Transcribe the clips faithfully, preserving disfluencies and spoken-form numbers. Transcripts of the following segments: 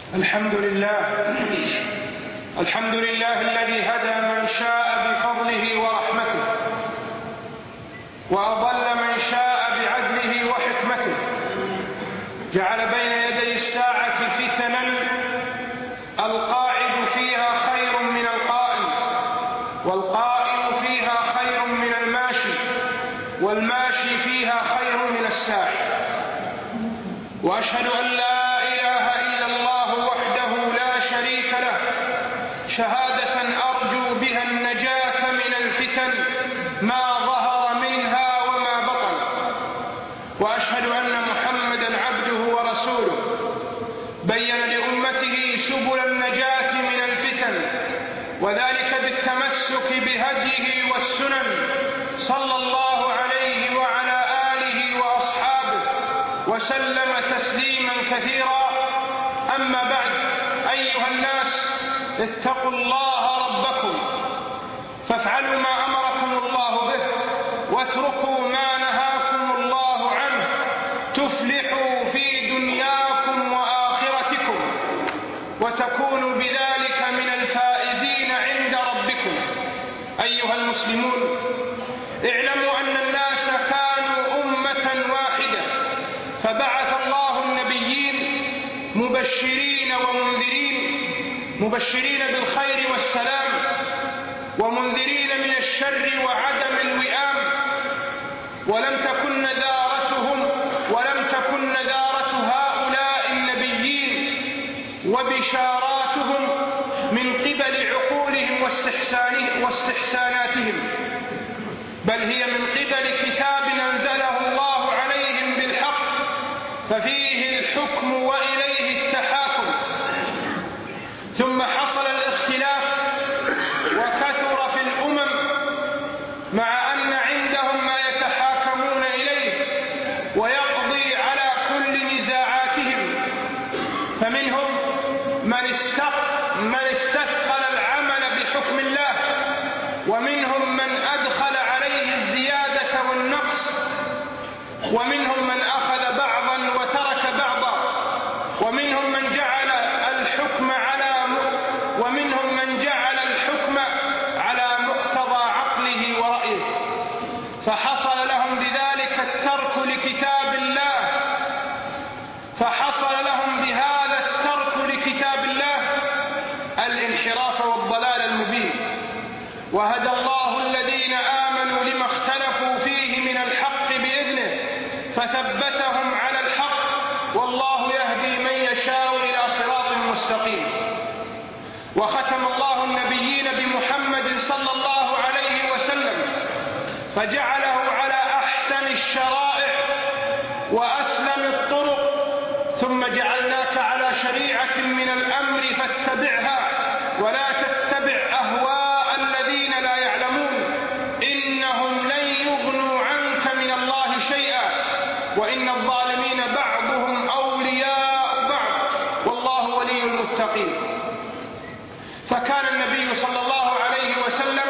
الحمد لله الحمد لله الذي هدى من شاء بفضله ورحمته، وأضل من شاء بعدله وحكمته، جعل بين يدي الساعة فتنا القاعد فيها خير من القائم، والقائم فيها خير من الماشي، والماشي فيها خير من الساعي. وأشهد أن لا إله إلا الله وحده لا شريك له، شهادة أرجو بها النجاة من الفتن ما ظهر منها وما بطن. وأشهد أن محمدًا عبده ورسوله، بين لأمته سبل النجاة من الفتن، وذلك بالتمسك بهديه والسنن، صلى الله عليه وعلى آله وأصحابه وسلم تسليما كثيرا. أما بعد، أيها الناس، اتقوا الله ربكم، فافعلوا ما أمركم الله به، واتركوا ما نهاكم الله عنه، تفلحوا في دنياكم وآخرتكم، وتكونوا بذلك من الفائزين عند ربكم. أيها المسلمون، اعلموا أن الناس كانوا أمة واحدة، فبعث الله النبيين مبشرين ومنذرين، مبشرين بالخير والسلام، ومنذرين من الشر وعدم الوئام. ولم تكن نذارتهم ولم تكن نذارة هؤلاء النبيين وبشاراتهم من قبل عقولهم واستحساناتهم، بل هي من قبل كتاب أنزله الله عليهم بالحق، ففيه الحكم وإليه التحاكم. ثم حصل الاختلاف وكثر في الأمم، مع أن عندهم ما يتحاكمون إليه ويقضي على كل نزاعاتهم. فمنهم من استثقل العمل بحكم الله، ومنهم من أدخل عليه الزيادة والنقص، ومنهم من أخذ بعضا وترك بعضا، ومنهم من جعل الحكم على ومنهم من جعل الحكم على مقتضى عقله ورأيه، فحصل لهم بذلك الترك لكتاب الله فحصل لهم بهذا الترك لكتاب الله الانحراف والضلال المبين. وهدى الله الذين آمنوا لما اختلفوا فيه من الحق بإذنه، فثبتهم على الحق، والله يهدي من يشاء إلى صراط مستقيم. وختم الله النبيين بمحمد صلى الله عليه وسلم، فجعله على أحسن الشرائع وأسلم الطرق، ثم جعلناك على شريعة من الأمر فاتبعها، ولا تتبع أهواء الذين لا يعلمون، إنهم لن يغنوا عنك من الله شيئا، وإن الظالمين بعضهم أولياء بعض، والله ولي المتقين. فكان النبي صلى الله عليه وسلم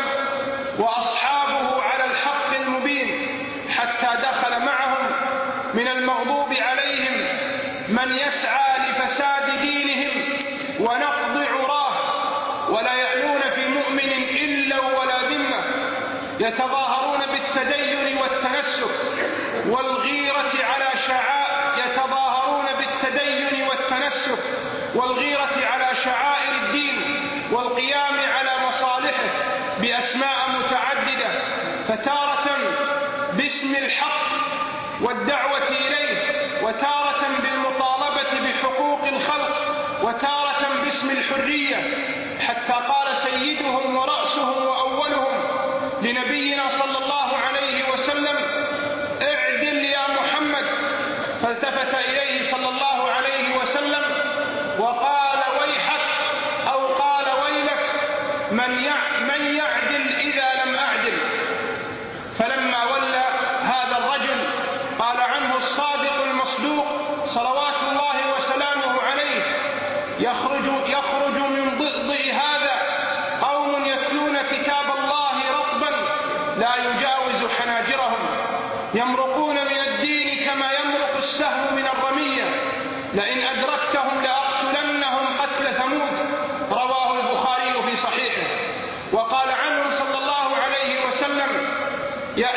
وأصحابه على الحق المبين، حتى دخل معهم من المغضوب عليهم من يسعى لفساد دينهم ونقض عراه، ولا يألون في مؤمن إلا ولا ذمة، يتظاهرون بالتدين والتنسك والغيرة على شعائر يتظاهرون بالتدين والتنسك والغيرة على شعائر الدين، والقيام على مصالحه بأسماء متعددة، فتارة باسم الحق والدعوة إليه، وتارة بالمطالبة بحقوق الخلق، وتارة باسم الحرية، حتى قال سيدهم ورأسهم وأولهم لنبينا صلى الله عليه وسلم: اعدل يا محمد. فالتفت إليه صلى الله عليه وسلم وقال: ويحك، أو قال: ويلك، من يعدل إذا لم أعدل. فلما ولى هذا الرجل قال عنه الصادق المصدوق صلوات الله وسلامه عليه: يخرج, يخرج من ضئضئ هذا قوم يتلون كتاب الله رطبا لا يجاوز حناجرهم، يمرقون من الدين كما يمرق السهم من الرمية، لئن أدركتهم لأقتلنهم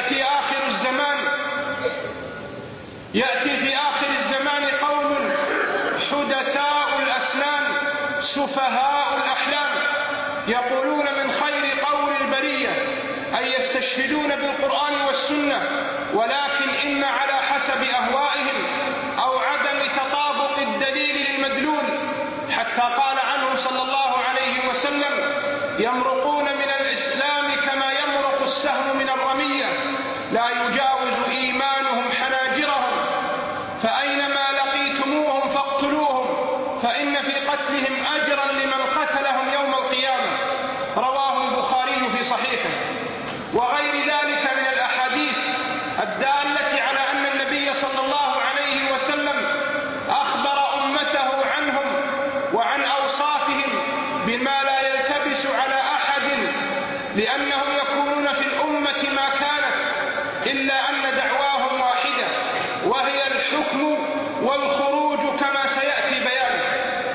يأتي آخر الزمان يأتي في آخر الزمان قوم حدثاء الأسنان سفهاء الأحلام يقولون من خير قول البرية أن يستشهدون بالقرآن والسنة، ولكن إن على حسب أهوائهم أو عدم تطابق الدليل للمدلول، حتى قال عنه صلى الله عليه وسلم: يمرقون من الإسلام كما يمرق السهم من الرمية، لا يجاوز إيمانهم حناجرهم، فأينما لقيتموهم فاقتلوهم، فإن في قتلهم أجرا لمن قتلهم يوم القيامة. رواه البخاري في صحيحه. وغير ذلك من الأحاديث الدالة على أن النبي صلى الله عليه وسلم أخبر أمته عنهم وعن أوصافهم بما لا يلتبس على أحد، لأنهم يكونون في الأمة ما كانت، إلا أن دعواهم واحدة، وهي الحكم والخروج كما سيأتي بيانه.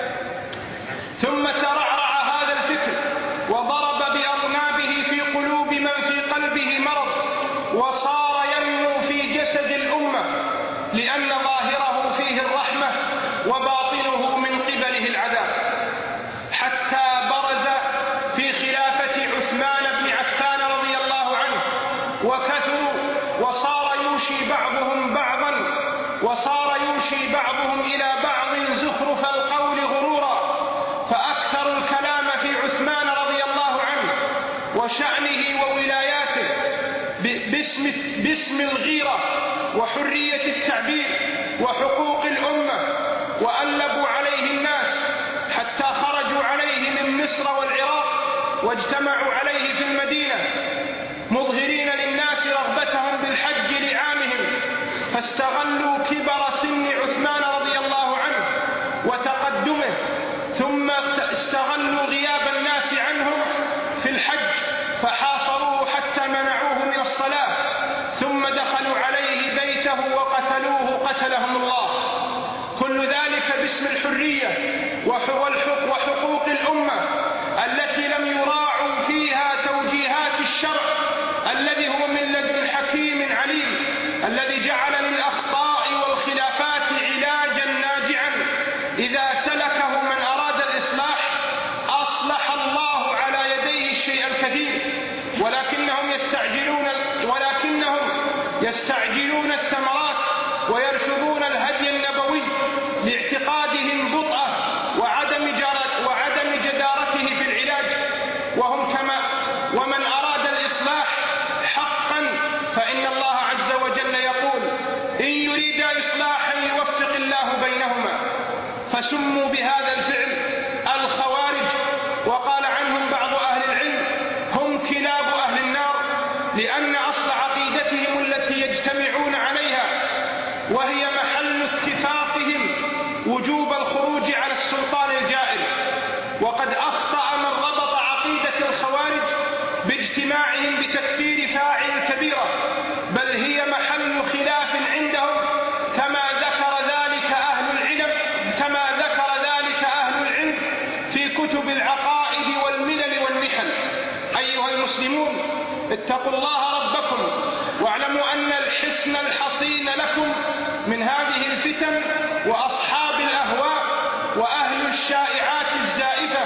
ثم ترعرع هذا الفكر وضرب بأرنابه في قلوب من في قلبه مرض، وصار ينمو في جسد الأمة، لأن ظاهره فيه الرحمة وباطنه من قبله العذاب، حتى برز في خلافة عثمان بن عفان رضي الله عنه وكثروا، وصار يوشي بعضهم بعضا وصار يوشي بعضهم إلى بعض زخرف القول غرورا، فأكثروا الكلام في عثمان رضي الله عنه وشأنه وولاياته باسم, باسم الغيرة وحرية التعبير وحقوق الأمة، وألبوا عليه الناس حتى خرجوا عليه من مصر والعراق واجتمعوا عليه في المدينة، مظهرين للناس رغبتهم بالحج لعامهم، فاستغلوا كبر سن عثمان رضي الله عنه وتقدمه، ثم استغلوا غياب الناس عنهم في الحج فحاصروه حتى منعوه من الصلاة، ثم دخلوا عليه بيته وقتلوه قتلهم الله. كل ذلك باسم الحرية وحقوق الأمة التي لم يراعوا فيها توجيهات الشرع الذي هو من لدن حكيم عليم، الذي جعل للأخطاء والخلافات علاجا ناجعا إذا سلكه من أراد الإصلاح أصلح الله على يديه الشيء الكثير، ولكنهم يستعجلون ولكنهم يستعجلون الثمرات ويرفضون الهدي النبوي لاعتقادهم بطئه وعدم وعدم جدارته في العلاج، وهم كما ومن أراد الإصلاح حقا فإن الله عز وجل يقول: إن يريد إصلاحا يوفق الله بينهما، فسموا بهذا الفعل الخوارج، وقال عنهم بعض أهل العلم: هم كلاب أهل النار، لأن أصل عقيدتهم التي يجتمعون عليها وهي محل اتفاقهم وجوب الخروج على السلطان الجائر. وقد أخطأ من ربط عقيدة الخوارج باجتماعهم بتكفير فاعل الكبيرة، بل هي محل خلاف عندهم، كما ذكر ذلك أهل العلم كما ذكر ذلك أهل العلم في كتب العقائد والملل والنحل. أيها المسلمون، اتقوا الله ربكم، واعلموا أن الحصن الحصين لكم من هذه الفتن وأصحاب الأهواء وأهل الشائعات الزائفة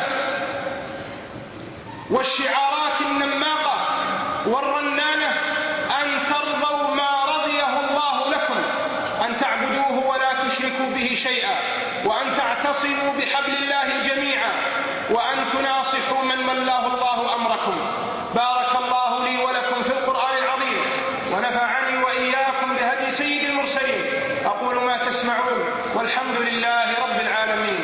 والشعارات النماقة والرنانة أن ترضوا ما رضيه الله لكم، أن تعبدوه ولا تشركوا به شيئا، وأن تعتصموا بحبل الله جميعا، وأن تناصحوا من ولاه الله أمركم. بارك الله لي ولكم في القرآن العظيم، ونفعني وإياكم بهدي سيد المرسلين. أقول ما تسمعون، والحمد لله رب العالمين.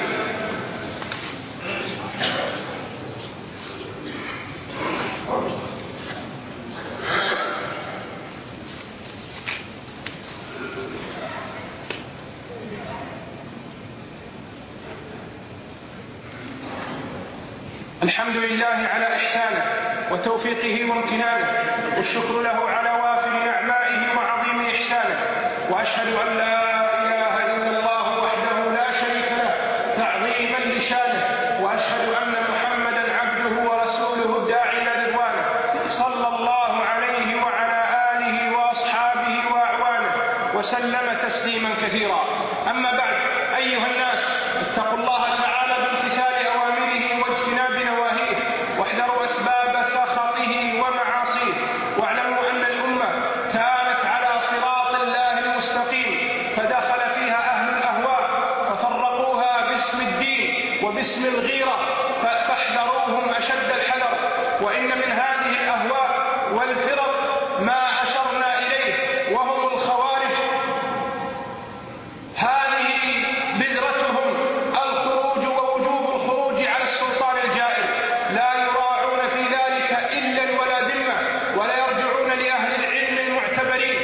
الحمد لله على إحسانه وتوفيقه وامتنانه، والشكر له على وافر نعمائه وعظيم إحسانه، وأشهد أن لا إله إلا الله وحده لا شريك له تعظيما لشانه، وأشهد أن محمدا عبده ورسوله الداعي إلى رضوانه، صلى الله عليه وعلى آله وباسم الغيرة، فاحذروهم أشد الحذر. وإن من هذه الأهواء والفرق ما أشرنا إليه وهم الخوارج. هذه بذرتهم الخروج ووجوب الخروج على السلطان الجائر، لا يراعون في ذلك إلا ولا ذمة، ولا يرجعون لأهل العلم المعتبرين.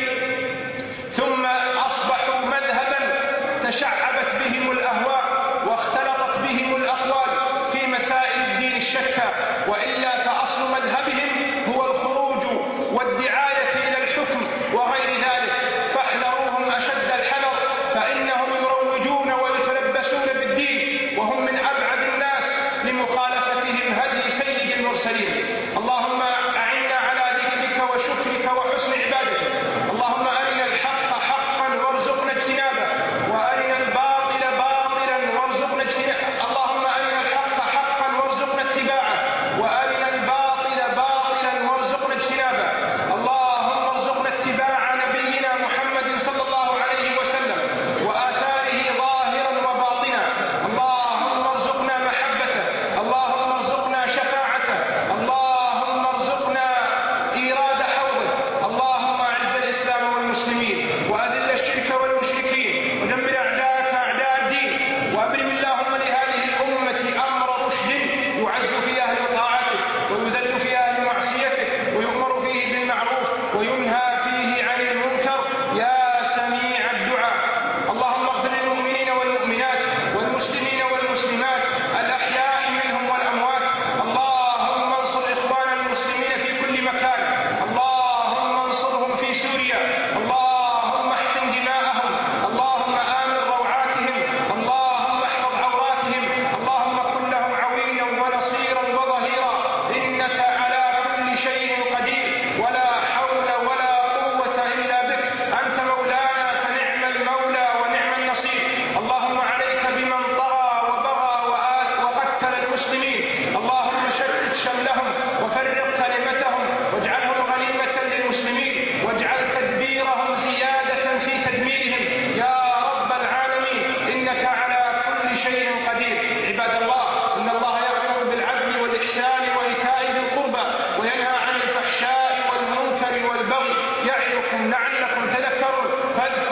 ثم أصبحوا مذهبا تشعبت بهم الأهواء واختلطت بهم الأقوال في مسائل الدين الشتى، وإلا فأصل مذهبهم هو الخروج والدعاية إلى الحكم وغير ذلك. فاحذروهم أشد الحذر، فإنهم يروجون ويتلبسون بالدين وهم من أبعد الناس لمخالفتهم هدي سيد المرسلين. اللهم أعنا على ذكرك وشكرك وحسن عبادتك. اللهم أرنا الحق حقا وارزقنا اجتنابه، وأرنا الباطل باطلا وارزقنا اجتنابه. اللهم أرنا الحق حقا وارزقنا اتباعه، وأرنا الباطل باطلا وارزقنا اجتنابه. اللهم ارزقنا اتباع نبينا محمد صلى الله عليه وسلم وآثاره ظاهرا وباطنا. اللهم ارزقنا محبته، اللهم ارزقنا شفاعته، اللهم ارزقنا إيراد حوضه. اللهم أعز الإسلام والمسلمين، وأذل الشرك والمشركين، ودمر أعداءك أعداء الدين، وأبرم اللهم لهذه الأمة أمر رشد يعز في أهل طاعتك ويذل في أهل معصيتك، ويؤمر فيه بالمعروف وينهى فيه عن المنكر يا سميع الدعاء. اللهم اغفر للمؤمنين والمؤمنات والمسلمين والمسلمات الأحياء منهم والأموات. اللهم انصر إخواننا المسلمين في كل مكان، اللهم انصرهم في سوريا، اللهم احقن دماءهم، اللهم آمن روعاتهم، اللهم احفظ عوراتهم، اللهم كن لهم عوينا ونصيرا وظهيرا. إنك على كل شيء قدير، ولا حول ولا قوة إلا بك. أنت مولانا فنعم المولى ونعم النصير. اللهم عليك بمن طغى وبغى وقتل المسلمين، اللهم شتت شملهم وفرق كلمتهم واجعلهم غنيمة للمسلمين، واجعل تدبيرهم زيادة في تدميرهم يا رب العالمين. إنك على كل شيء قدير. عباد الله، إن الله يأمر بالعدل والإحسان وإيتاء ذي القربى وينهى عن الفحشاء والمنكر والبغي، يعظكم لعلكم تذكرون.